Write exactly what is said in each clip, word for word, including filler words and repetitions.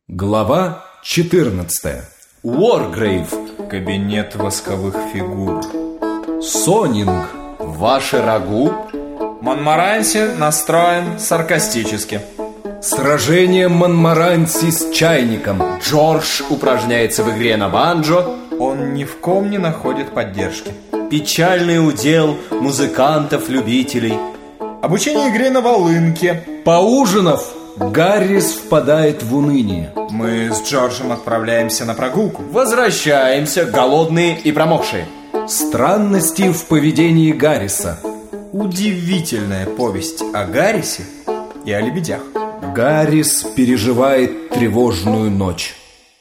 Глава четырнадцатая. Уоргрейв. Кабинет восковых фигур. Сонинг. Ваше рагу. Монморанси настроен саркастически. Сражение Монморанси с чайником. Джордж упражняется в игре на банджо. Он ни в ком не находит поддержки. Печальный удел музыкантов-любителей. Обучение игре на волынке. Поужинав, Гаррис впадает в уныние. Мы с Джорджем отправляемся на прогулку. Возвращаемся, голодные и промокшие. Странности в поведении Гарриса. Удивительная повесть о Гаррисе и о лебедях. Гаррис переживает тревожную ночь.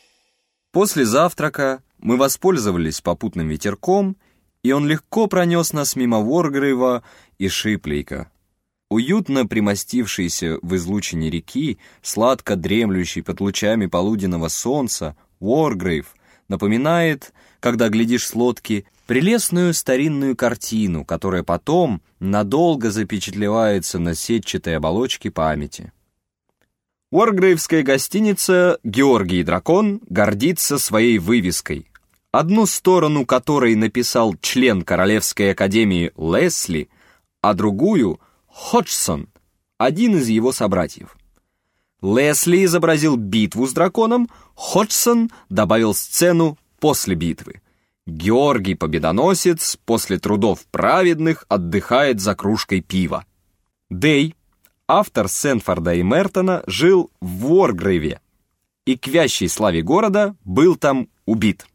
После завтрака мы воспользовались попутным ветерком, и он легко пронес нас мимо Уоргрейва и Шиплейка. Уютно примостившийся в излучине реки, сладко дремлющий под лучами полуденного солнца, Уоргрейв напоминает, когда глядишь с лодки, прелестную старинную картину, которая потом надолго запечатлевается на сетчатой оболочке памяти. Уоргрейвская гостиница «Георгий и дракон» гордится своей вывеской, одну сторону которой написал член Королевской академии Лесли, а другую — Ходжсон, один из его собратьев. Лесли изобразил битву с драконом, Ходжсон добавил сцену после битвы. Георгий Победоносец после трудов праведных отдыхает за кружкой пива. Дэй, автор Сенфорда и Мертона, жил в Уоргрейве и к вящей славе города был там убит.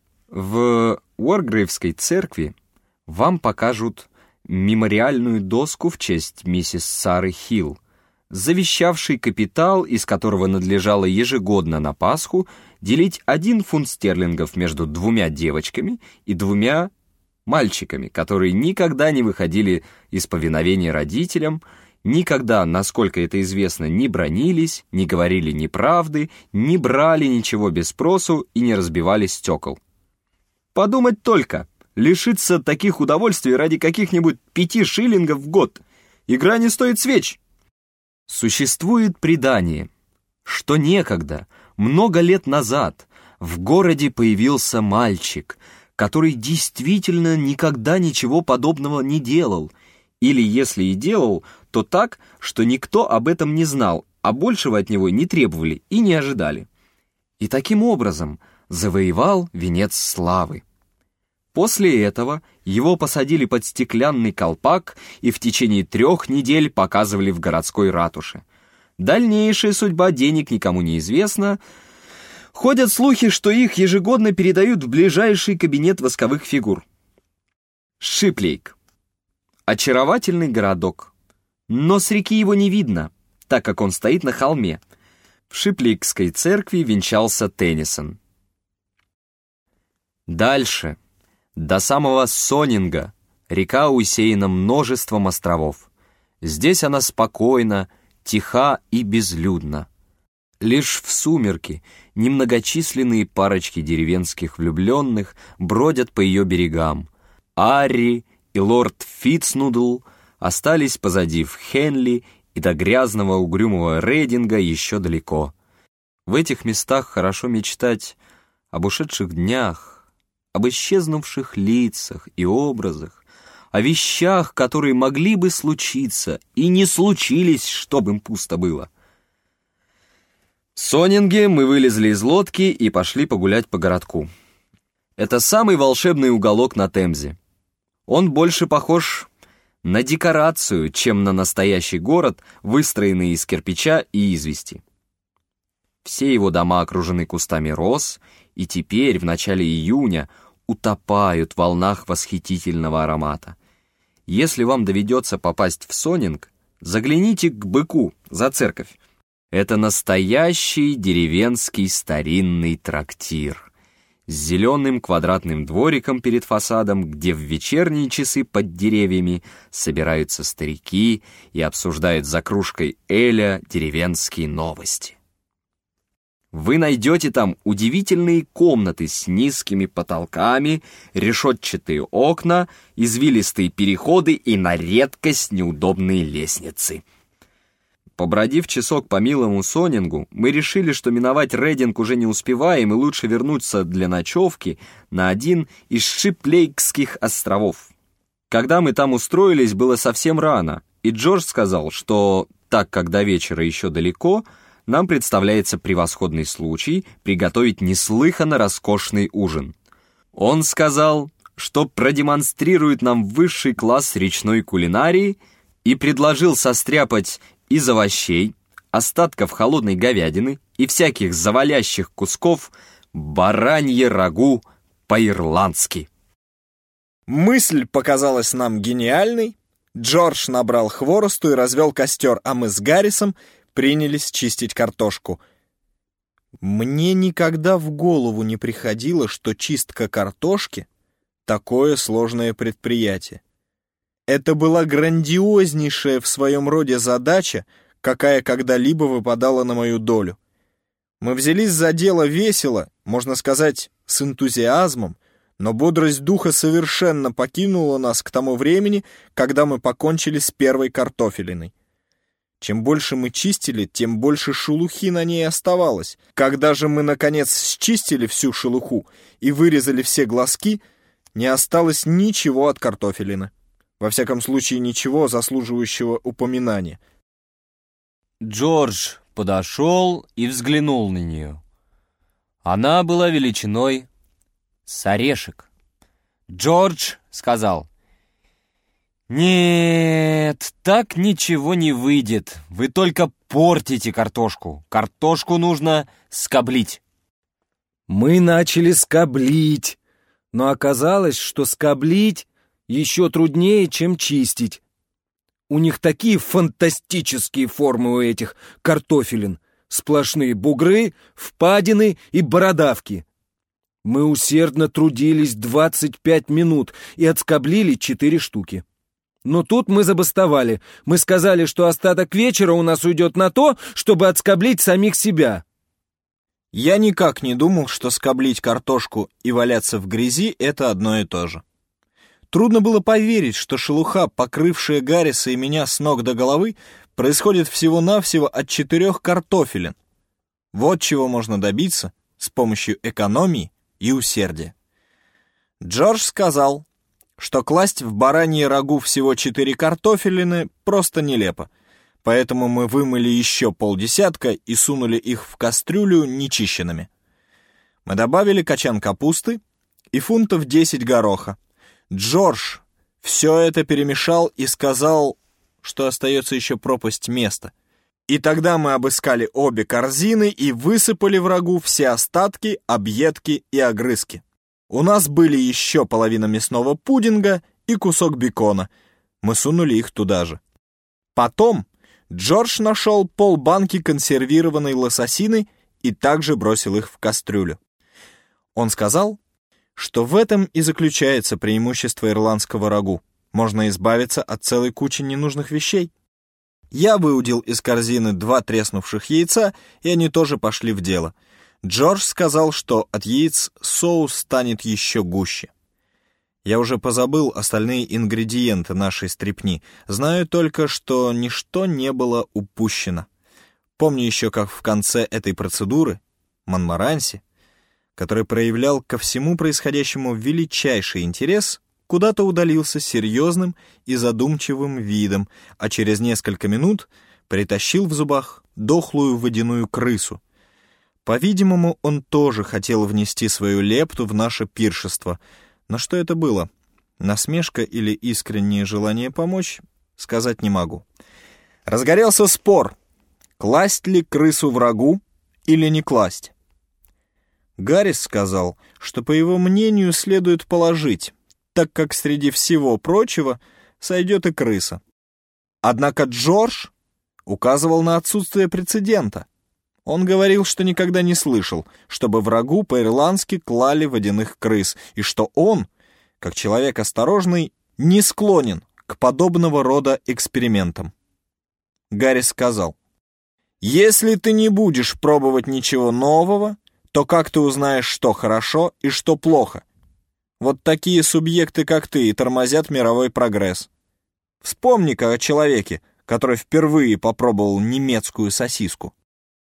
В Уоргрейвской церкви вам покажут мемориальную доску в честь миссис Сары Хилл, завещавшей капитал, из которого надлежало ежегодно на Пасху делить один фунт стерлингов между двумя девочками и двумя мальчиками, которые никогда не выходили из повиновения родителям, никогда, насколько это известно, не бранились, не говорили неправды, не брали ничего без спросу и не разбивали стекол. Подумать только! Лишиться таких удовольствий ради каких-нибудь пяти шиллингов в год. Игра не стоит свеч. Существует предание, что некогда, много лет назад, в городе появился мальчик, который действительно никогда ничего подобного не делал, или если и делал, то так, что никто об этом не знал, а большего от него не требовали и не ожидали. И таким образом завоевал венец славы. После этого его посадили под стеклянный колпак и в течение трех недель показывали в городской ратуше. Дальнейшая судьба денег никому не известна. Ходят слухи, что их ежегодно передают в ближайший кабинет восковых фигур. Шиплейк. Очаровательный городок. Но с реки его не видно, так как он стоит на холме. В Шиплейкской церкви венчался Теннисон. Дальше. До самого Сонинга река усеяна множеством островов. Здесь она спокойна, тиха и безлюдна. Лишь в сумерки немногочисленные парочки деревенских влюбленных бродят по ее берегам. Арри и лорд Фитцнудл остались позади в Хенли, и до грязного угрюмого Рейдинга еще далеко. В этих местах хорошо мечтать об ушедших днях, об исчезнувших лицах и образах, о вещах, которые могли бы случиться и не случились, чтобы им пусто было. В Сонинге мы вылезли из лодки и пошли погулять по городку. Это самый волшебный уголок на Темзе. Он больше похож на декорацию, чем на настоящий город, выстроенный из кирпича и извести. Все его дома окружены кустами роз, и теперь, в начале июня, утопают в волнах восхитительного аромата. Если вам доведется попасть в Сонинг, загляните к быку за церковь. Это настоящий деревенский старинный трактир с зеленым квадратным двориком перед фасадом, где в вечерние часы под деревьями собираются старики и обсуждают за кружкой эля деревенские новости. Вы найдете там удивительные комнаты с низкими потолками, решетчатые окна, извилистые переходы и на редкость неудобные лестницы. Побродив часок по милому Сонингу, мы решили, что миновать Рединг уже не успеваем и лучше вернуться для ночевки на один из Шиплейкских островов. Когда мы там устроились, было совсем рано, и Джордж сказал, что, так как до вечера еще далеко, нам представляется превосходный случай приготовить неслыханно роскошный ужин. Он сказал, что продемонстрирует нам высший класс речной кулинарии и предложил состряпать из овощей, остатков холодной говядины и всяких завалящих кусков баранье рагу по-ирландски. Мысль показалась нам гениальной. Джордж набрал хворосту и развел костер, а мы с Гаррисом принялись чистить картошку. Мне никогда в голову не приходило, что чистка картошки — такое сложное предприятие. Это была грандиознейшая в своем роде задача, какая когда-либо выпадала на мою долю. Мы взялись за дело весело, можно сказать, с энтузиазмом, но бодрость духа совершенно покинула нас к тому времени, когда мы покончили с первой картофелиной. Чем больше мы чистили, тем больше шелухи на ней оставалось. Когда же мы, наконец, счистили всю шелуху и вырезали все глазки, не осталось ничего от картофелины. Во всяком случае, ничего заслуживающего упоминания. Джордж подошел и взглянул на нее. Она была величиной с орешек. Джордж сказал: «Нет, так ничего не выйдет. Вы только портите картошку. Картошку нужно скоблить». Мы начали скоблить, но оказалось, что скоблить еще труднее, чем чистить. У них такие фантастические формы у этих картофелин. Сплошные бугры, впадины и бородавки. Мы усердно трудились двадцать пять минут и отскоблили четыре штуки. Но тут мы забастовали. Мы сказали, что остаток вечера у нас уйдет на то, чтобы отскоблить самих себя. Я никак не думал, что скоблить картошку и валяться в грязи — это одно и то же. Трудно было поверить, что шелуха, покрывшая Гарриса и меня с ног до головы, происходит всего-навсего от четырех картофелин. Вот чего можно добиться с помощью экономии и усердия. Джордж сказал, что класть в баранье рагу всего четыре картофелины просто нелепо, поэтому мы вымыли еще полдесятка и сунули их в кастрюлю нечищенными. Мы добавили качан капусты и фунтов десять гороха. Джордж все это перемешал и сказал, что остается еще пропасть места. И тогда мы обыскали обе корзины и высыпали в рагу все остатки, объедки и огрызки. У нас были еще половина мясного пудинга и кусок бекона. Мы сунули их туда же. Потом Джордж нашел полбанки консервированной лососины и также бросил их в кастрюлю. Он сказал, что в этом и заключается преимущество ирландского рагу. Можно избавиться от целой кучи ненужных вещей. Я выудил из корзины два треснувших яйца, и они тоже пошли в дело. Джордж сказал, что от яиц соус станет еще гуще. Я уже позабыл остальные ингредиенты нашей стряпни, знаю только, что ничто не было упущено. Помню еще, как в конце этой процедуры Монмаранси, который проявлял ко всему происходящему величайший интерес, куда-то удалился серьезным и задумчивым видом, а через несколько минут притащил в зубах дохлую водяную крысу. По-видимому, он тоже хотел внести свою лепту в наше пиршество. Но что это было? Насмешка или искреннее желание помочь? Сказать не могу. Разгорелся спор, класть ли крысу в рагу или не класть. Гаррис сказал, что, по его мнению, следует положить, так как среди всего прочего сойдет и крыса. Однако Джордж указывал на отсутствие прецедента. Он говорил, что никогда не слышал, чтобы в рагу по-ирландски клали водяных крыс, и что он, как человек осторожный, не склонен к подобного рода экспериментам. Гаррис сказал, «Если ты не будешь пробовать ничего нового, то как ты узнаешь, что хорошо и что плохо? Вот такие субъекты, как ты, и тормозят мировой прогресс. Вспомни-ка о человеке, который впервые попробовал немецкую сосиску.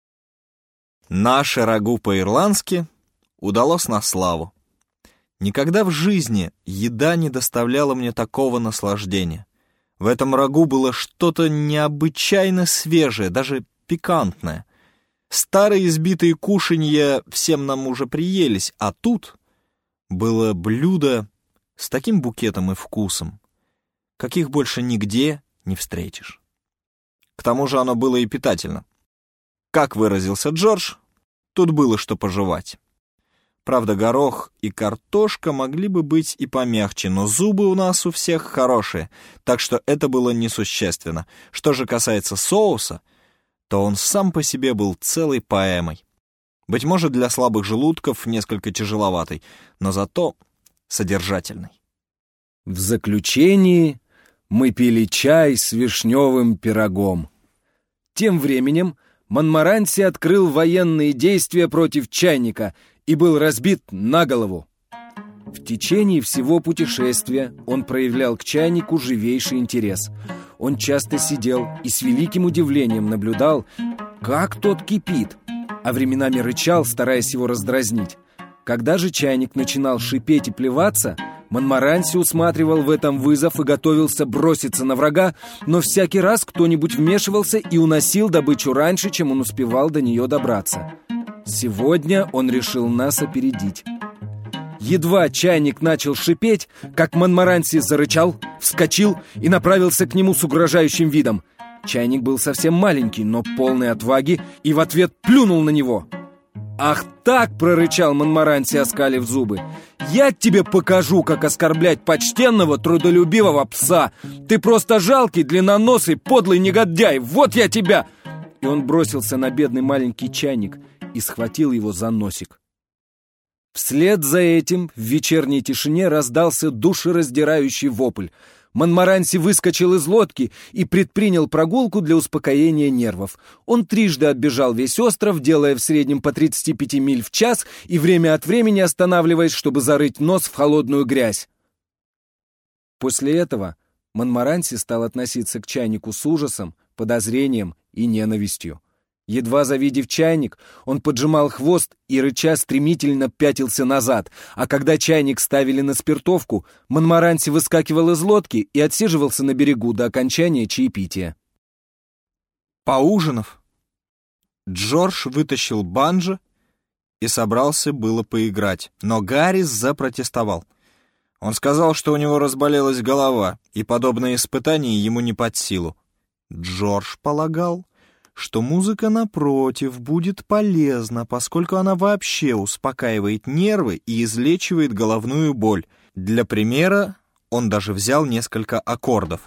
Наше рагу по-ирландски удалось на славу. Никогда в жизни еда не доставляла мне такого наслаждения. В этом рагу было что-то необычайно свежее, даже пикантное. Старые избитые кушанья всем нам уже приелись, а тут было блюдо с таким букетом и вкусом, каких больше нигде не встретишь. К тому же оно было и питательно. Как выразился Джордж, тут было что пожевать. Правда, горох и картошка могли бы быть и помягче, но зубы у нас у всех хорошие, так что это было несущественно. Что же касается соуса, то он сам по себе был целой поэмой. Быть может, для слабых желудков несколько тяжеловатый, но зато содержательный. В заключении мы пили чай с вишневым пирогом. Тем временем Монморанси открыл военные действия против чайника и был разбит на голову. В течение всего путешествия он проявлял к чайнику живейший интерес. Он часто сидел и с великим удивлением наблюдал, как тот кипит, а временами рычал, стараясь его раздразнить. Когда же чайник начинал шипеть и плеваться, Монморанси усматривал в этом вызов и готовился броситься на врага, но всякий раз кто-нибудь вмешивался и уносил добычу раньше, чем он успевал до нее добраться. Сегодня он решил нас опередить. Едва чайник начал шипеть, как Монморанси зарычал, вскочил и направился к нему с угрожающим видом. Чайник был совсем маленький, но полный отваги, и в ответ плюнул на него. «Ах так!» — прорычал Монморанси, оскалив зубы. «Я тебе покажу, как оскорблять почтенного, трудолюбивого пса! Ты просто жалкий, длинноносый, подлый негодяй! Вот я тебя!» И он бросился на бедный маленький чайник и схватил его за носик. Вслед за этим в вечерней тишине раздался душераздирающий вопль. Монморанси выскочил из лодки и предпринял прогулку для успокоения нервов. Он трижды оббежал весь остров, делая в среднем по тридцати пяти миль в час и время от времени останавливаясь, чтобы зарыть нос в холодную грязь. После этого Монморанси стал относиться к чайнику с ужасом, подозрением и ненавистью. Едва завидев чайник, он поджимал хвост и, рыча, стремительно пятился назад, а когда чайник ставили на спиртовку, Монморанси выскакивал из лодки и отсиживался на берегу до окончания чаепития. Поужинав, Джордж вытащил банджо и собрался было поиграть, но Гаррис запротестовал. Он сказал, что у него разболелась голова, и подобное испытание ему не под силу. Джордж полагал, что музыка, напротив, будет полезна, поскольку она вообще успокаивает нервы и излечивает головную боль. Для примера он даже взял несколько аккордов.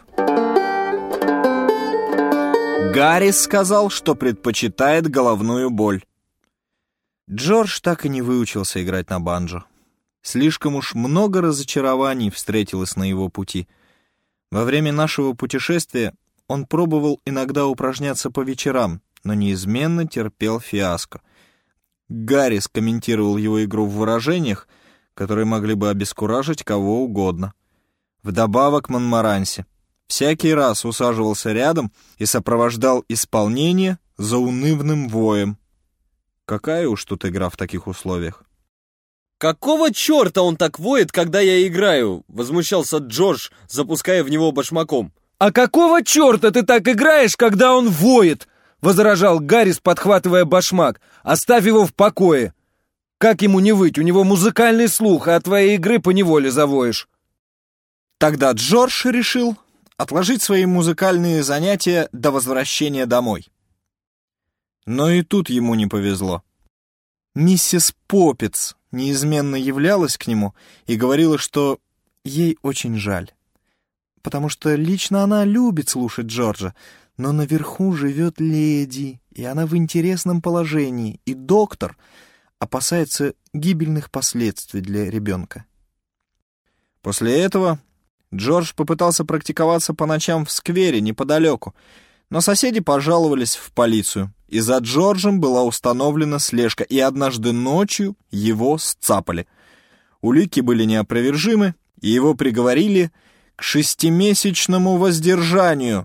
Гаррис сказал, что предпочитает головную боль. Джордж так и не выучился играть на банджо. Слишком уж много разочарований встретилось на его пути. Во время нашего путешествия он пробовал иногда упражняться по вечерам, но неизменно терпел фиаско. Гаррис комментировал его игру в выражениях, которые могли бы обескуражить кого угодно. Вдобавок Монморанси всякий раз усаживался рядом и сопровождал исполнение заунывным воем. Какая уж тут игра в таких условиях? «Какого черта он так воет, когда я играю?» — возмущался Джордж, запуская в него башмаком. «А какого черта ты так играешь, когда он воет?» — возражал Гаррис, подхватывая башмак. «Оставь его в покое. Как ему не выть? У него музыкальный слух, а от твоей игры поневоле завоешь». Тогда Джордж решил отложить свои музыкальные занятия до возвращения домой. Но и тут ему не повезло. Миссис Поппитс неизменно являлась к нему и говорила, что ей очень жаль, потому что лично она любит слушать Джорджа, но наверху живет леди, и она в интересном положении, и доктор опасается гибельных последствий для ребенка. После этого Джордж попытался практиковаться по ночам в сквере неподалеку, но соседи пожаловались в полицию, и за Джорджем была установлена слежка, и однажды ночью его сцапали. Улики были неопровержимы, и его приговорили к шестимесячному воздержанию,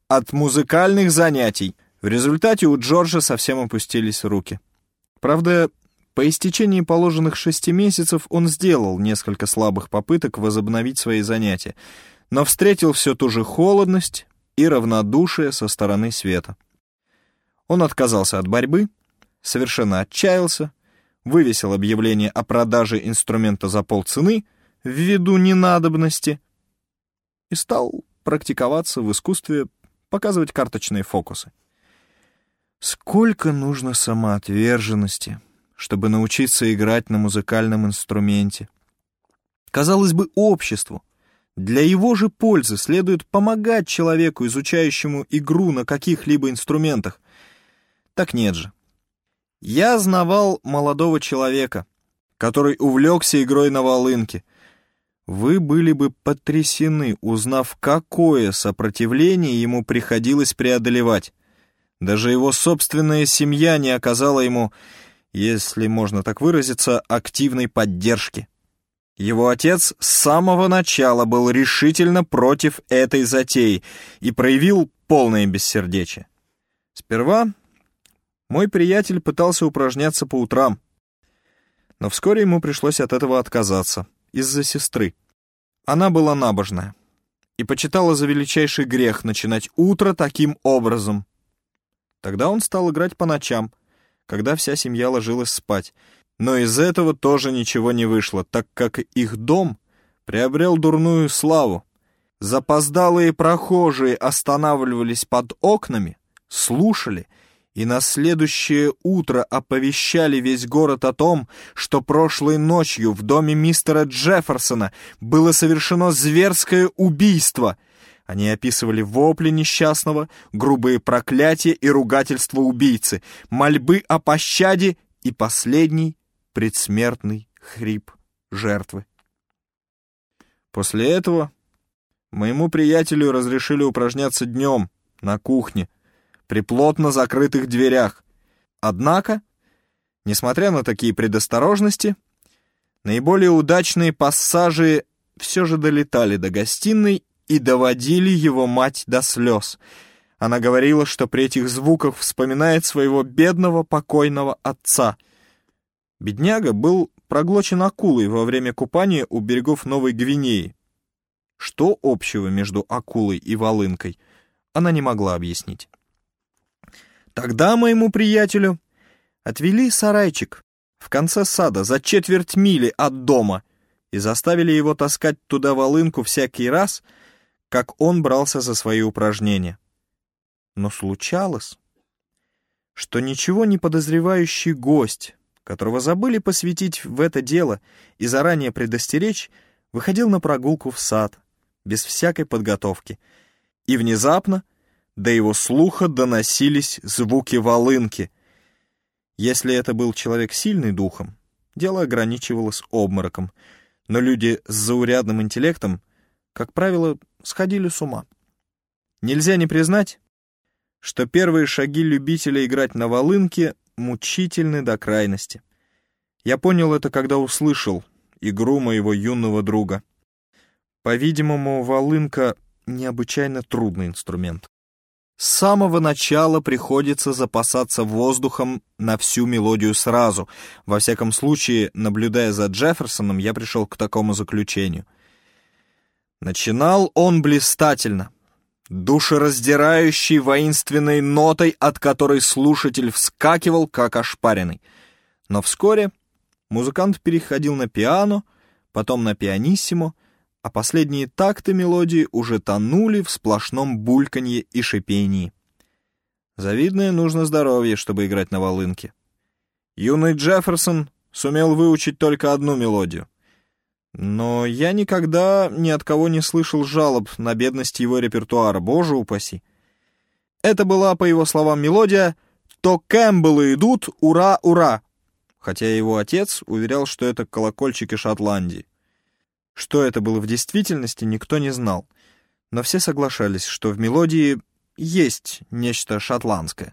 от музыкальных занятий. В результате у Джорджа совсем опустились руки. Правда, по истечении положенных шести месяцев он сделал несколько слабых попыток возобновить свои занятия, но встретил все ту же холодность и равнодушие со стороны Света. Он отказался от борьбы, совершенно отчаялся, вывесил объявление о продаже инструмента за полцены ввиду ненадобности и стал практиковаться в искусстве показывать карточные фокусы. Сколько нужно самоотверженности, чтобы научиться играть на музыкальном инструменте. Казалось бы, обществу для его же пользы следует помогать человеку, изучающему игру на каких-либо инструментах. Так нет же. Я знавал молодого человека, который увлекся игрой на волынке. Вы были бы потрясены, узнав, какое сопротивление ему приходилось преодолевать. Даже его собственная семья не оказала ему, если можно так выразиться, активной поддержки. Его отец с самого начала был решительно против этой затеи и проявил полное бессердечие. Сперва мой приятель пытался упражняться по утрам, но вскоре ему пришлось от этого отказаться из-за сестры. Она была набожная и почитала за величайший грех начинать утро таким образом. Тогда он стал играть по ночам, когда вся семья ложилась спать. Но из этого тоже ничего не вышло, так как их дом приобрел дурную славу. Запоздалые прохожие останавливались под окнами, слушали и на следующее утро оповещали весь город о том, что прошлой ночью в доме мистера Джефферсона было совершено зверское убийство. Они описывали вопли несчастного, грубые проклятия и ругательства убийцы, мольбы о пощаде и последний предсмертный хрип жертвы. После этого моему приятелю разрешили упражняться днем на кухне при плотно закрытых дверях. Однако, несмотря на такие предосторожности, наиболее удачные пассажи все же долетали до гостиной и доводили его мать до слез. Она говорила, что при этих звуках вспоминает своего бедного покойного отца. Бедняга был проглочен акулой во время купания у берегов Новой Гвинеи. Что общего между акулой и волынкой, она не могла объяснить. Тогда моему приятелю отвели сарайчик в конце сада за четверть мили от дома и заставили его таскать туда волынку всякий раз, как он брался за свои упражнения. Но случалось, что ничего не подозревающий гость, которого забыли посвятить в это дело и заранее предостеречь, выходил на прогулку в сад, без всякой подготовки, и внезапно до его слуха доносились звуки волынки. Если это был человек сильный духом, дело ограничивалось обмороком, но люди с заурядным интеллектом, как правило, сходили с ума. Нельзя не признать, что первые шаги любителя играть на волынке мучительны до крайности. Я понял это, когда услышал игру моего юного друга. По-видимому, волынка — необычайно трудный инструмент. С самого начала приходится запасаться воздухом на всю мелодию сразу. Во всяком случае, наблюдая за Джефферсоном, я пришел к такому заключению. Начинал он блистательно, душераздирающей воинственной нотой, от которой слушатель вскакивал, как ошпаренный. Но вскоре музыкант переходил на пиано, потом на пианиссимо, а последние такты мелодии уже тонули в сплошном бульканье и шипении. Завидное нужно здоровье, чтобы играть на волынке. Юный Джефферсон сумел выучить только одну мелодию. Но я никогда ни от кого не слышал жалоб на бедность его репертуара, боже упаси. Это была, по его словам, мелодия «То Кэмпбеллы идут, ура, ура!», хотя его отец уверял, что это колокольчики Шотландии. Что это было в действительности, никто не знал, но все соглашались, что в мелодии есть нечто шотландское.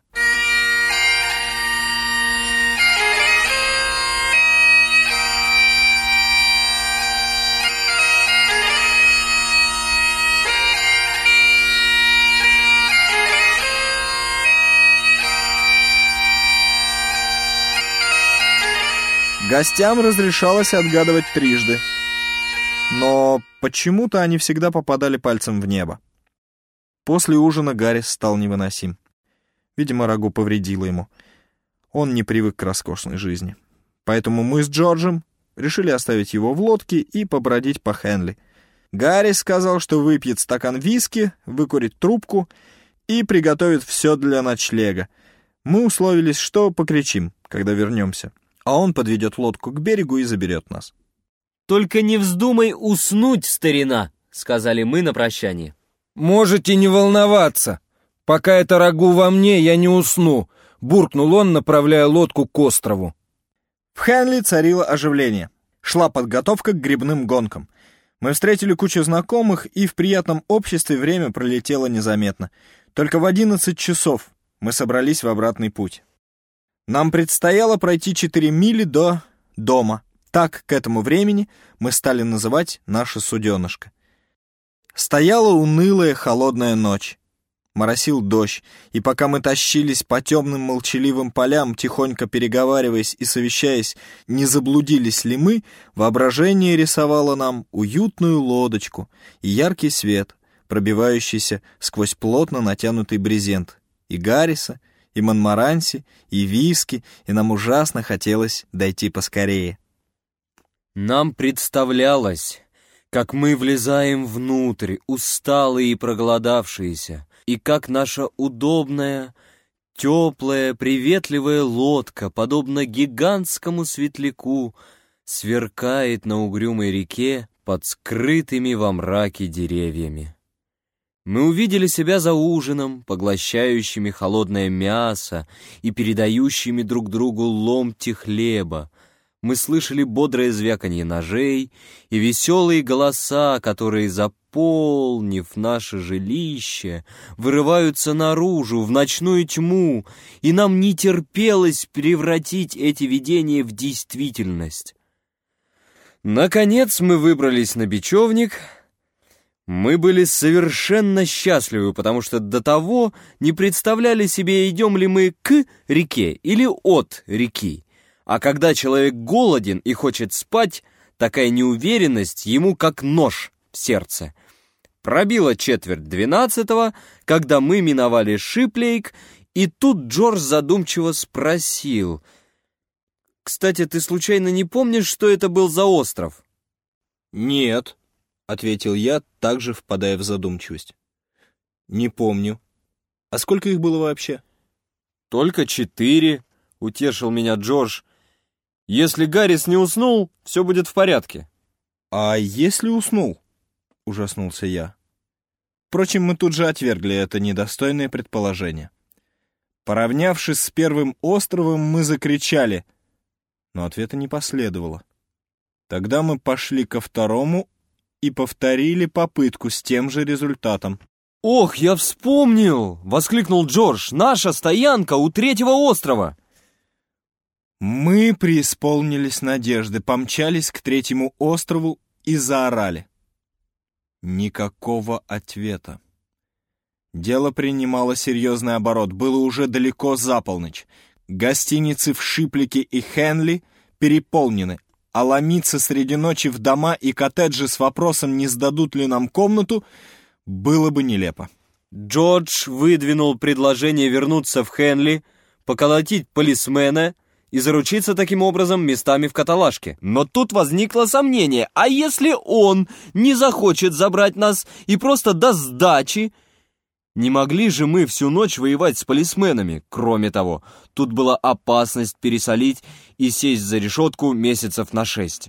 Гостям разрешалось отгадывать трижды, но почему-то они всегда попадали пальцем в небо. После ужина Гаррис стал невыносим. Видимо, рагу повредило ему. Он не привык к роскошной жизни. Поэтому мы с Джорджем решили оставить его в лодке и побродить по Хенли. Гаррис сказал, что выпьет стакан виски, выкурит трубку и приготовит все для ночлега. Мы условились, что покричим, когда вернемся, а он подведет лодку к берегу и заберет нас. «Только не вздумай уснуть, старина», — сказали мы на прощание. «Можете не волноваться. Пока это рагу во мне, я не усну», — буркнул он, направляя лодку к острову. В Хенли царило оживление. Шла подготовка к грибным гонкам. Мы встретили кучу знакомых, и в приятном обществе время пролетело незаметно. Только в одиннадцать часов мы собрались в обратный путь. Нам предстояло пройти четыре мили до дома. Так к этому времени мы стали называть наше суденышко. Стояла унылая холодная ночь. Моросил дождь, и пока мы тащились по темным молчаливым полям, тихонько переговариваясь и совещаясь, не заблудились ли мы, воображение рисовало нам уютную лодочку и яркий свет, пробивающийся сквозь плотно натянутый брезент, и Гарриса, и Монморанси, и виски, и нам ужасно хотелось дойти поскорее. Нам представлялось, как мы влезаем внутрь, усталые и проголодавшиеся, и как наша удобная, теплая, приветливая лодка, подобно гигантскому светляку, сверкает на угрюмой реке под скрытыми во мраке деревьями. Мы увидели себя за ужином, поглощающими холодное мясо и передающими друг другу ломти хлеба. Мы слышали бодрое звяканье ножей и веселые голоса, которые, заполнив наше жилище, вырываются наружу, в ночную тьму, и нам не терпелось превратить эти видения в действительность. Наконец мы выбрались на бечевник. Мы были совершенно счастливы, потому что до того не представляли себе, идем ли мы к реке или от реки. А когда человек голоден и хочет спать, такая неуверенность ему как нож в сердце. Пробило четверть двенадцатого, когда мы миновали Шиплейк, и тут Джордж задумчиво спросил: «Кстати, ты случайно не помнишь, что это был за остров?» «Нет», — ответил я, также впадая в задумчивость. «Не помню. А сколько их было вообще?» «Только четыре», — утешил меня Джордж. «Если Гаррис не уснул, все будет в порядке». «А если уснул?» — ужаснулся я. Впрочем, мы тут же отвергли это недостойное предположение. Поравнявшись с первым островом, мы закричали, но ответа не последовало. Тогда мы пошли ко второму и повторили попытку с тем же результатом. «Ох, я вспомнил!» — воскликнул Джордж. «Наша стоянка у третьего острова!» Мы преисполнились надежды, помчались к третьему острову и заорали. Никакого ответа. Дело принимало серьезный оборот, было уже далеко за полночь. Гостиницы в Шиплике и Хенли переполнены, а ломиться среди ночи в дома и коттеджи с вопросом, не сдадут ли нам комнату, было бы нелепо. Джордж выдвинул предложение вернуться в Хенли, поколотить полисмена и заручиться таким образом местами в каталажке. Но тут возникло сомнение: а если он не захочет забрать нас и просто даст сдачи? Не могли же мы всю ночь воевать с полисменами? Кроме того, тут была опасность пересолить и сесть за решетку месяцев на шесть.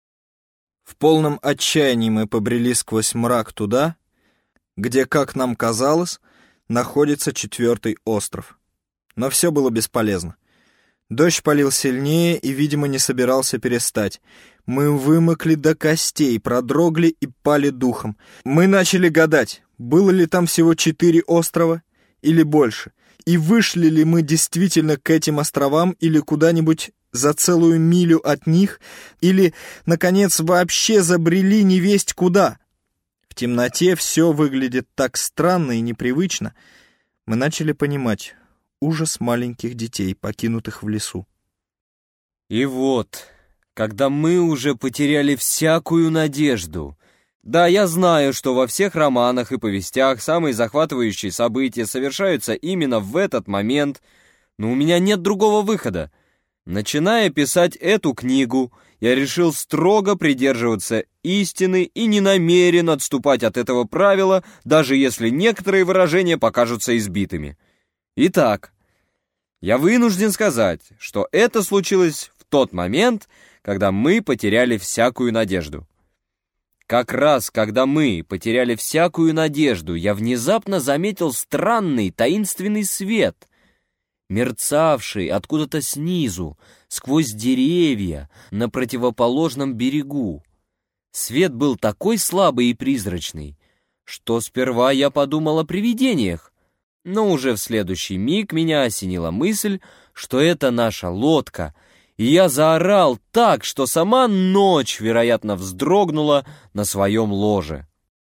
В полном отчаянии мы побрели сквозь мрак туда, где, как нам казалось, находится четвертый остров. Но все было бесполезно. Дождь палил сильнее и, видимо, не собирался перестать. Мы вымокли до костей, продрогли и пали духом. Мы начали гадать, было ли там всего четыре острова или больше, и вышли ли мы действительно к этим островам или куда-нибудь за целую милю от них, или, наконец, вообще забрели невесть куда. В темноте все выглядит так странно и непривычно. Мы начали понимать ужас маленьких детей, покинутых в лесу. И вот, когда мы уже потеряли всякую надежду. Да, я знаю, что во всех романах и повестях самые захватывающие события совершаются именно в этот момент, но у меня нет другого выхода. Начиная писать эту книгу, я решил строго придерживаться истины и не намерен отступать от этого правила, даже если некоторые выражения покажутся избитыми. Итак, я вынужден сказать, что это случилось в тот момент, когда мы потеряли всякую надежду. Как раз, когда мы потеряли всякую надежду, я внезапно заметил странный таинственный свет, мерцавший откуда-то снизу, сквозь деревья, на противоположном берегу. Свет был такой слабый и призрачный, что сперва я подумал о привидениях, но уже в следующий миг меня осенила мысль, что это наша лодка, и я заорал так, что сама ночь, вероятно, вздрогнула на своем ложе.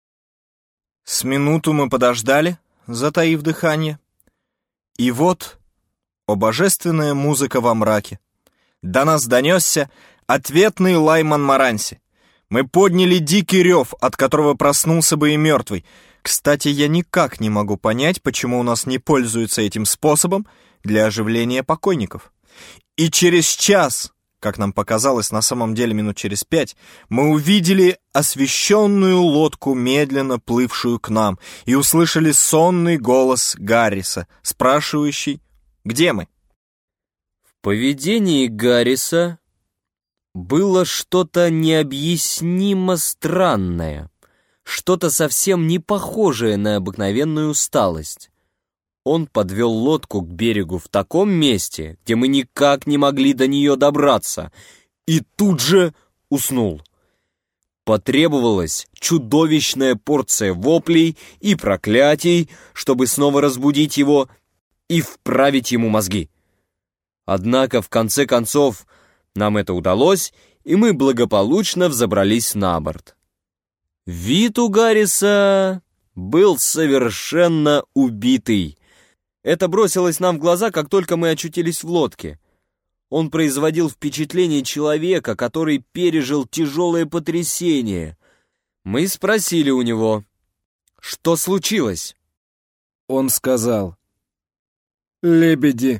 С минуту мы подождали, затаив дыхание, и вот, о божественная музыка во мраке, до нас донесся ответный лай Монмаранси. Мы подняли дикий рев, от которого проснулся бы и мертвый. Кстати, я никак не могу понять, почему у нас не пользуются этим способом для оживления покойников. И через час, как нам показалось на самом деле минут через пять, мы увидели освещенную лодку, медленно плывшую к нам, и услышали сонный голос Гарриса, спрашивающий, где мы. В поведении Гарриса было что-то необъяснимо странное, что-то совсем не похожее на обыкновенную усталость. Он подвел лодку к берегу в таком месте, где мы никак не могли до нее добраться, и тут же уснул. Потребовалась чудовищная порция воплей и проклятий, чтобы снова разбудить его и вправить ему мозги. Однако, в конце концов, нам это удалось, и мы благополучно взобрались на борт. Вид у Гарриса был совершенно убитый. Это бросилось нам в глаза, как только мы очутились в лодке. Он производил впечатление человека, который пережил тяжелое потрясение. Мы спросили у него, что случилось. Он сказал: «Лебеди».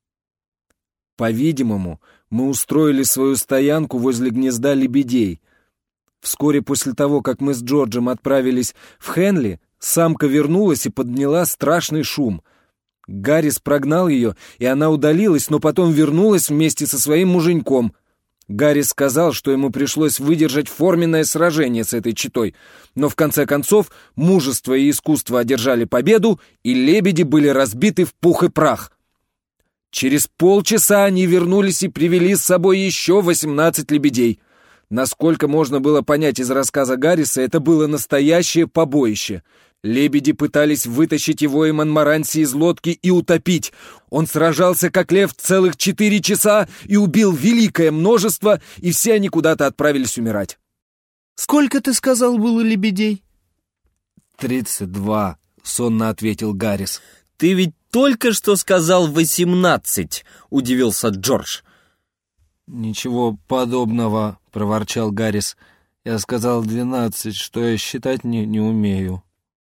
По-видимому, мы устроили свою стоянку возле гнезда лебедей. Вскоре после того, как мы с Джорджем отправились в Хенли, самка вернулась и подняла страшный шум. Гаррис прогнал ее, и она удалилась, но потом вернулась вместе со своим муженьком. Гаррис сказал, что ему пришлось выдержать форменное сражение с этой четой, но в конце концов мужество и искусство одержали победу, и лебеди были разбиты в пух и прах. Через полчаса они вернулись и привели с собой еще восемнадцать лебедей. Насколько можно было понять из рассказа Гарриса, это было настоящее побоище. Лебеди пытались вытащить его и Монмаранси из лодки и утопить. Он сражался как лев целых четыре часа и убил великое множество, и все они куда-то отправились умирать. «Сколько, ты сказал, было лебедей?» «Тридцать два», — сонно ответил Гаррис. «Ты ведь только что сказал восемнадцать», — удивился Джордж. «Ничего подобного», — проворчал Гаррис. «Я сказал двенадцать, что я считать не, не умею».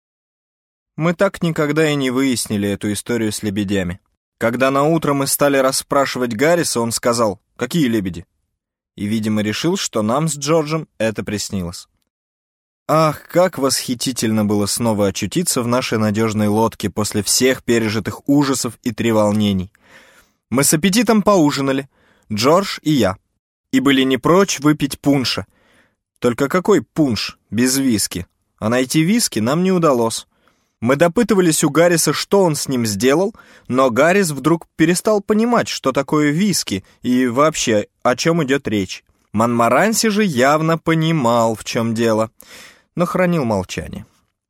Мы так никогда и не выяснили эту историю с лебедями. Когда наутро мы стали расспрашивать Гарриса, он сказал: «Какие лебеди?» И, видимо, решил, что нам с Джорджем это приснилось. Ах, как восхитительно было снова очутиться в нашей надежной лодке после всех пережитых ужасов и треволнений. Мы с аппетитом поужинали, Джордж и я, и были не прочь выпить пунша. Только какой пунш без виски? А найти виски нам не удалось. Мы допытывались у Гарриса, что он с ним сделал, но Гаррис вдруг перестал понимать, что такое виски и вообще, о чем идет речь. Монмаранси же явно понимал, в чем дело, но хранил молчание.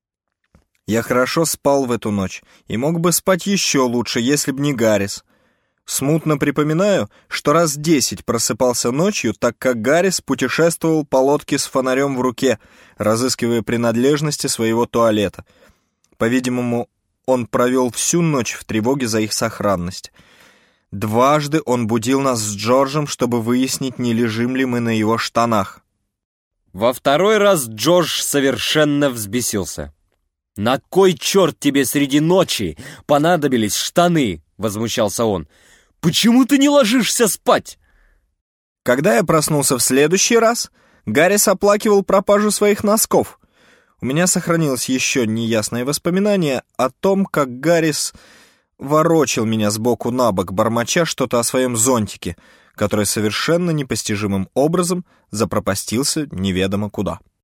Я хорошо спал в эту ночь и мог бы спать еще лучше, если б не Гаррис. Смутно припоминаю, что раз десять просыпался ночью, так как Гаррис путешествовал по лодке с фонарем в руке, разыскивая принадлежности своего туалета. По-видимому, он провел всю ночь в тревоге за их сохранность. Дважды он будил нас с Джорджем, чтобы выяснить, не лежим ли мы на его штанах. Во второй раз Джордж совершенно взбесился. «На кой черт тебе среди ночи понадобились штаны?» — возмущался он. «Почему ты не ложишься спать?» Когда я проснулся в следующий раз, Гаррис оплакивал пропажу своих носков. У меня сохранилось еще неясное воспоминание о том, как Гаррис ворочил меня сбоку на бок, бормоча что-то о своем зонтике, который совершенно непостижимым образом запропастился неведомо куда.